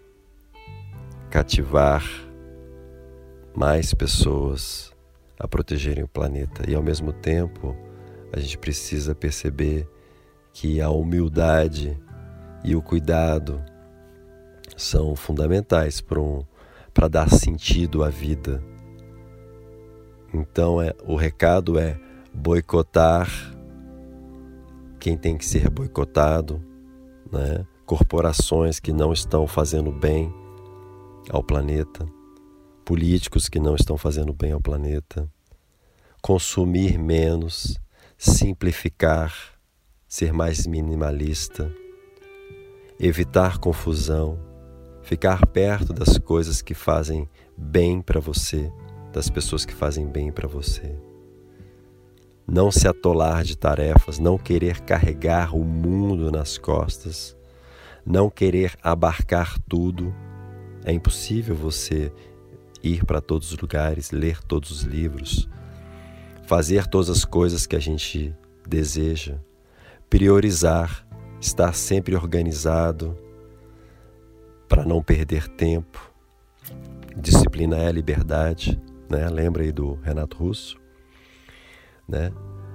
B: cativar mais pessoas a protegerem o planeta e, ao mesmo tempo, a gente precisa perceber que a humildade e o cuidado são fundamentais para um, para dar sentido à vida. Então, é, o recado é boicotar quem tem que ser boicotado, né? Corporações que não estão fazendo bem ao planeta, políticos que não estão fazendo bem ao planeta, consumir menos, simplificar, ser mais minimalista, evitar confusão, ficar perto das coisas que fazem bem para você, das pessoas que fazem bem para você. Não se atolar de tarefas, não querer carregar o mundo nas costas, não querer abarcar tudo. É impossível você ir para todos os lugares, ler todos os livros, fazer todas as coisas que a gente deseja, priorizar, estar sempre organizado para não perder tempo. Disciplina é liberdade, né? Lembra aí do Renato Russo? Né?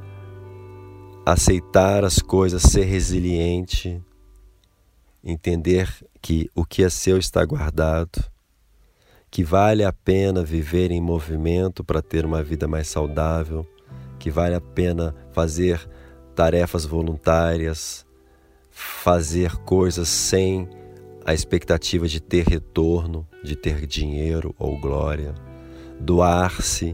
B: Aceitar as coisas, ser resiliente, entender que o que é seu está guardado, que vale a pena viver em movimento para ter uma vida mais saudável, que vale a pena fazer tarefas voluntárias, fazer coisas sem a expectativa de ter retorno, de ter dinheiro ou glória, doar-se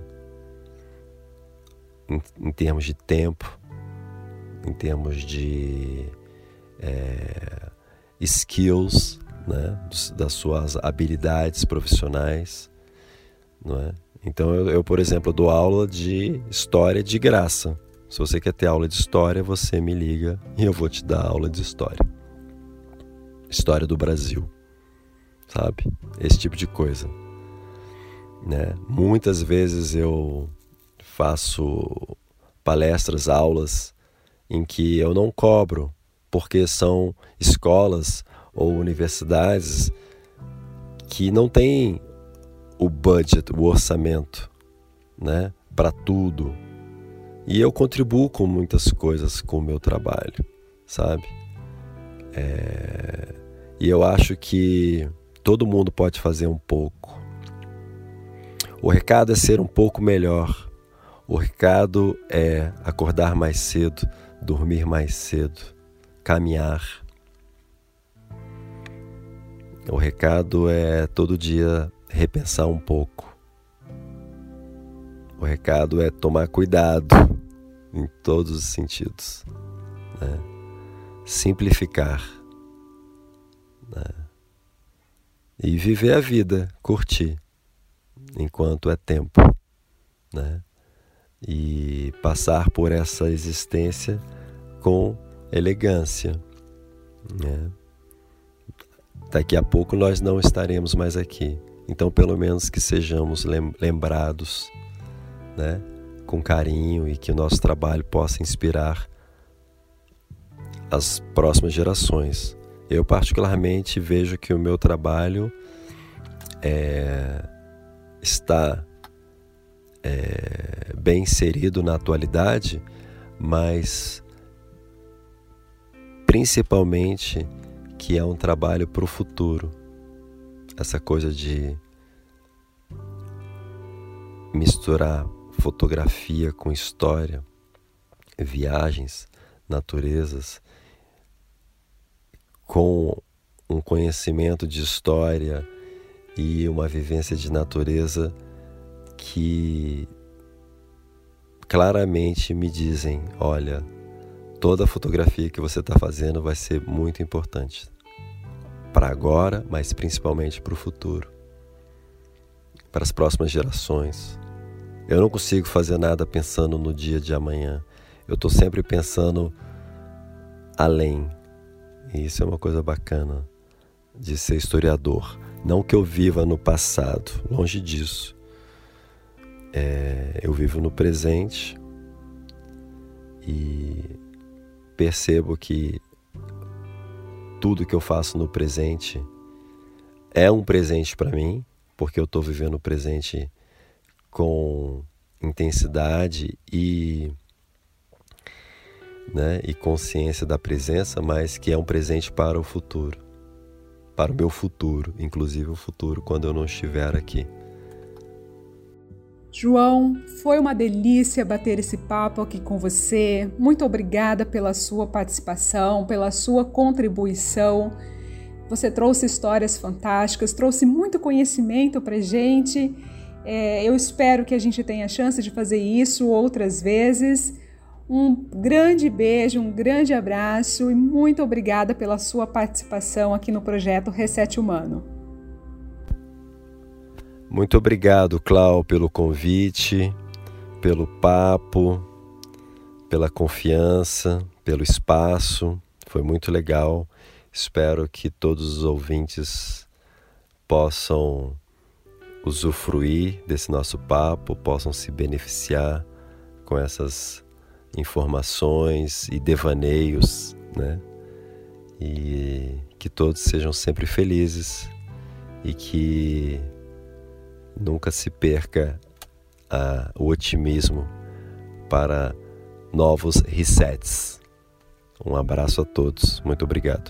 B: em, em termos de tempo, em termos de é, skills, né, das suas habilidades profissionais, não é? Então eu, eu, por exemplo, dou aula de história de graça. Se você quer ter aula de história, você me liga e eu vou te dar aula de história. História do Brasil, sabe? Esse tipo de coisa, né? Muitas vezes eu faço palestras, aulas em que eu não cobro, porque são escolas ou universidades que não têm o budget, o orçamento, né, para tudo. E eu contribuo com muitas coisas com o meu trabalho, sabe? É... E eu acho que todo mundo pode fazer um pouco. O recado é ser um pouco melhor. O recado é acordar mais cedo, dormir mais cedo, caminhar. O recado é todo dia repensar um pouco. O recado é tomar cuidado em todos os sentidos, né? Simplificar, né? E viver a vida, curtir enquanto é tempo, né? E passar por essa existência com elegância, né? Daqui a pouco nós não estaremos mais aqui, então pelo menos que sejamos lembrados, né, com carinho, e que o nosso trabalho possa inspirar as próximas gerações. Eu particularmente vejo que o meu trabalho é, está é, bem inserido na atualidade, mas principalmente que é um trabalho para o futuro. Essa coisa de misturar fotografia com história, viagens, naturezas, com um conhecimento de história e uma vivência de natureza que claramente me dizem, olha, toda a fotografia que você está fazendo vai ser muito importante para agora, mas principalmente para o futuro, para as próximas gerações. Eu não consigo fazer nada pensando no dia de amanhã. Eu estou sempre pensando além. E isso é uma coisa bacana de ser historiador. Não que eu viva no passado, longe disso. É, eu vivo no presente e percebo que tudo que eu faço no presente é um presente para mim, porque eu estou vivendo o presente com intensidade e, né, e consciência da presença, mas que é um presente para o futuro, para o meu futuro, inclusive o futuro quando eu não estiver aqui.
A: João, foi uma delícia bater esse papo aqui com você. Muito obrigada pela sua participação, pela sua contribuição. Você trouxe histórias fantásticas, trouxe muito conhecimento para a gente. É, eu espero que a gente tenha a chance de fazer isso outras vezes. Um grande beijo, um grande abraço e muito obrigada pela sua participação aqui no projeto Reset Humano.
B: Muito obrigado, Clau, pelo convite, pelo papo, pela confiança, pelo espaço. Foi muito legal. Espero que todos os ouvintes possam usufruir desse nosso papo, possam se beneficiar com essas informações e devaneios, né? E que todos sejam sempre felizes e que nunca se perca ah, o otimismo para novos resets. Um abraço a todos. Muito obrigado.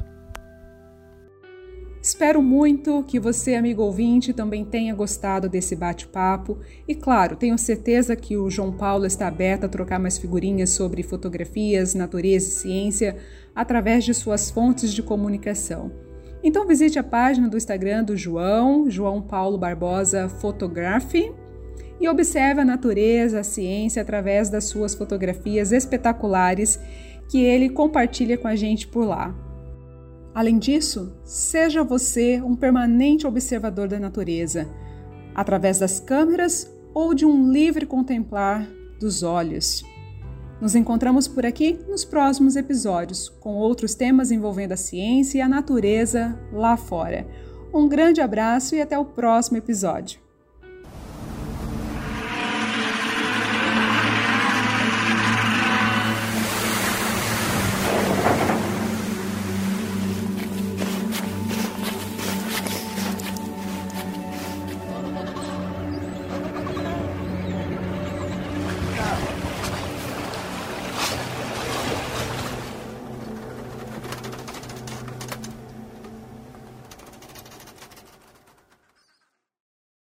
A: Espero muito que você, amigo ouvinte, também tenha gostado desse bate-papo. E claro, tenho certeza que o João Paulo está aberto a trocar mais figurinhas sobre fotografias, natureza e ciência através de suas fontes de comunicação. Então visite a página do Instagram do João, João Paulo Barbosa Photography, e observe a natureza, a ciência através das suas fotografias espetaculares que ele compartilha com a gente por lá. Além disso, seja você um permanente observador da natureza, através das câmeras ou de um livre contemplar dos olhos. Nos encontramos por aqui nos próximos episódios, com outros temas envolvendo a ciência e a natureza lá fora. Um grande abraço e até o próximo episódio.